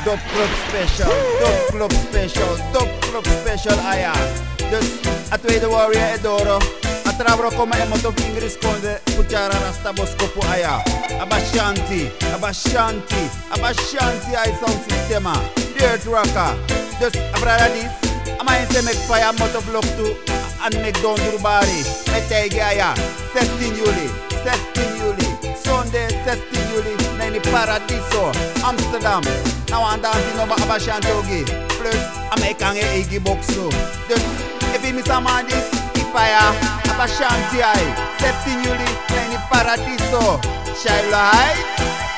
Dub Club Special, Dub Club Special, Dub Club Special aya. Dus a tweede warrior Edoro. A trabro come e moto king risponde puchara rasta boskopu aya. Abashanti, Abashanti, Abashanti ay sound systema. Dirt rocker. Dus a brother this. A man say make fire moto block to and make down to the body. Etege aya. 16 Juli, 16 Juli. Sunday 16 Juli. Na in the Paradiso, Amsterdam. Now I'm dancing over Abashanti Ogi. Plus I make an Iggy boxo. Dus if you miss a man this, fire, Abashanti ay 16 Juli, na in the Paradiso. Shiloh Heights.